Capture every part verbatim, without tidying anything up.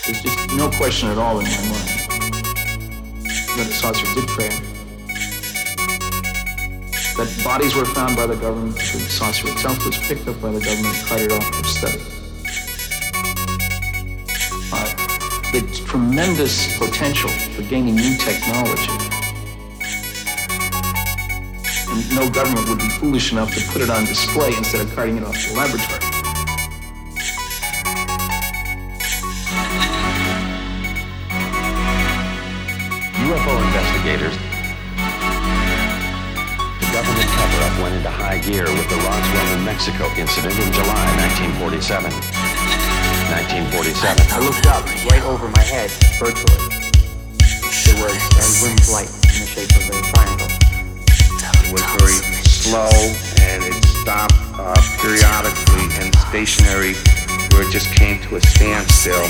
There's just no question at all in my mind that the saucer did crash. That bodies were found by the government, that the saucer itself was picked up by the government and carted off for study. Uh, the tremendous potential for gaining new technology. And no government would be foolish enough to put it on display instead of carting it off to the laboratory. U F O investigators. The government cover-up went into high gear with the Roswell, New Mexico incident in July nineteen forty-seven. nineteen forty-seven. I looked up right over my head, virtually. There was a rim of light in the shape of a triangle. It was very slow, and it stopped uh, periodically and stationary, where it just came to a standstill.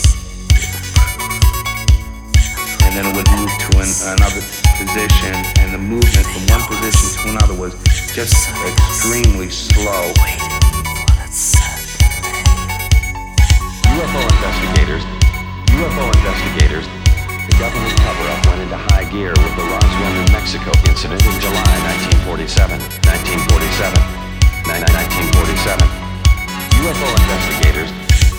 And then it would move to an, another position, and the movement from one position to another was just extremely slow. U F O investigators, U F O investigators, the government cover-up went into high gear with the Roswell, New Mexico incident in July nineteen forty-seven. nineteen forty-seven. nineteen forty-seven. U F O investigators.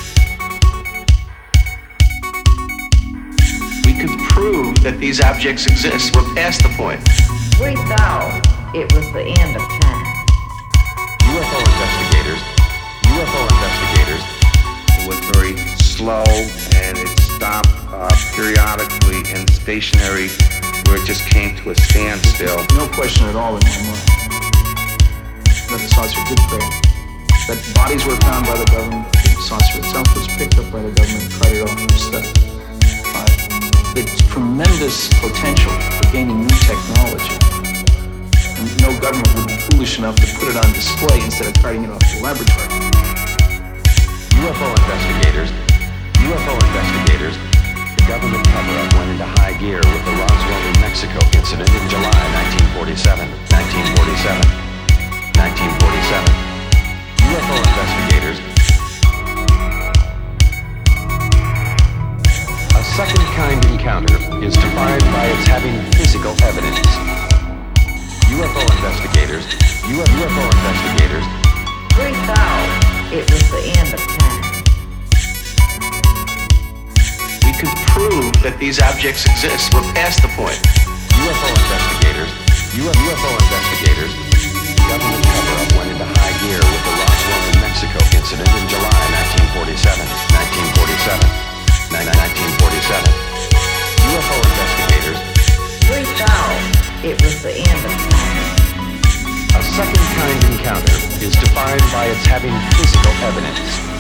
We could prove that these objects exist. We're past the point. We thought it was the end of time. U F O investigators. U F O investigators. It was very slow, and it stopped uh, periodically and stationary, where it just came to a standstill. No question at all in my mind that the saucer did crash. That bodies were found by the government, that the saucer itself was picked up by the government and carted off for study. Uh, the tremendous potential for gaining new technology. And no government would be foolish enough to put it on display instead of carting it off to the laboratory. U F O investigators. U F O investigators. The government cover-up went into high gear with the Roswell, New Mexico incident in July nineteen forty-seven. nineteen forty-seven. nineteen forty-seven. U F O investigators. A second-kind encounter is defined by its having physical evidence. U F O investigators. U F O investigators. We thought it was the end of time. We could prove that these objects exist. We're past the point. U F O investigators. U F O investigators. The government cover-up went into high gear with the Roswell, New Mexico incident in July nineteen forty-seven. nineteen forty-seven. nineteen forty-seven. U F O investigators. We thought it was the end of time. A second-kind encounter is defined by its having physical evidence.